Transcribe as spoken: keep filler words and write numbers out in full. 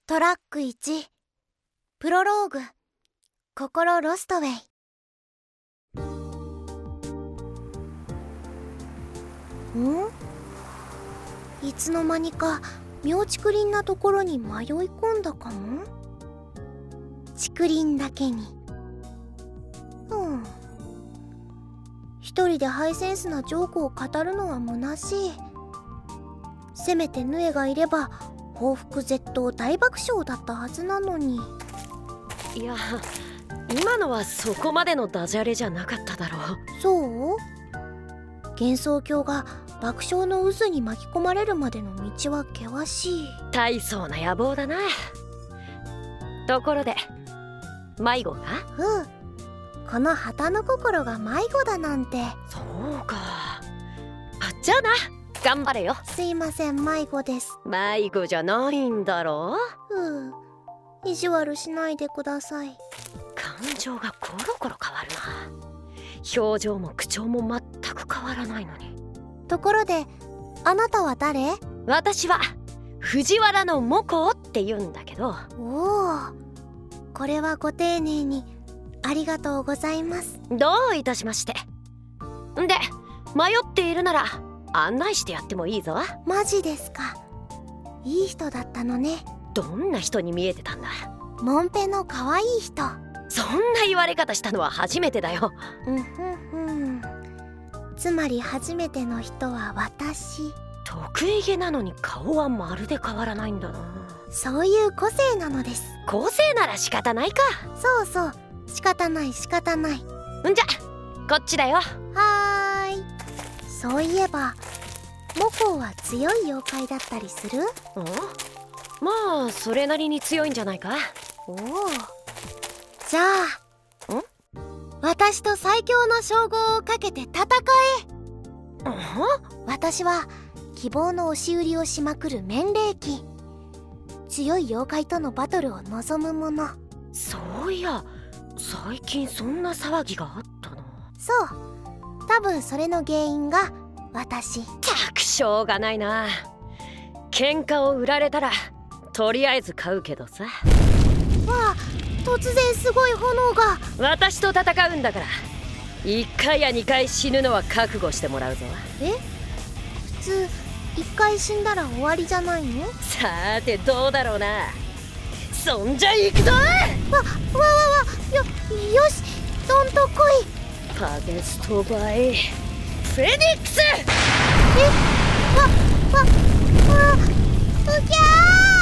トラックいちプロローグ心ロストウェイ。ん？いつの間にか妙竹林なところに迷い込んだかも。竹林だけに。うん。一人でハイセンスなジョークを語るのは虚しい。せめてヌエがいれば報復絶倒大爆笑だったはずなのに。 いや、今のはそこまでのダジャレじゃなかっただろう。 そう？幻想郷が爆笑の渦に巻き込まれるまでの道は険しい。 大層な野望だな。ところで迷子か？ うん。この旗の心が迷子だなんて。 そうか。じゃあな、頑張れよ。 すいません、迷子です。 迷子じゃないんだろう。うん。意地悪しないでください。 感情がコロコロ変わるな。表情も口調も全く変わらないのに。 ところで、あなたは誰？ 私は藤原のモコって言うんだけど。 おお、これはご丁寧にありがとうございます。 どういたしまして。んで、迷っているなら案内してやってもいいぞ。 マジですか。いい人だったのね。 どんな人に見えてたんだ？ モンペの可愛い人。 そんな言われ方したのは初めてだよ。 うんふんふん。つまり初めての人は私。 得意げなのに顔はまるで変わらないんだな。 そういう個性なのです。 個性なら仕方ないか。 そうそう、仕方ない仕方ない。 んじゃこっちだよ。 はーい。そういえばモコは強い妖怪だったりする？ん？ まあそれなりに強いんじゃないか。 おお。じゃあ、ん？私と最強の称号をかけて戦え。 ん？ 私は希望の押し売りをしまくる面霊機。強い妖怪とのバトルを望む者。 そういや、最近そんな騒ぎがあったな。 そう、多分それの原因が私。 たくしょうがないな。喧嘩を売られたらとりあえず買うけどさ。わあ、突然すごい炎が。 私と戦うんだからいっかいやにかい死ぬのは覚悟してもらうぞ。 え？普通いっかい死んだら終わりじゃないの？ さーてどうだろうな。そんじゃ行くぞ。わわわわわ、よよし、どんと来い。 パゲストバイフェニックス。 え？わわわ、うぎゃー。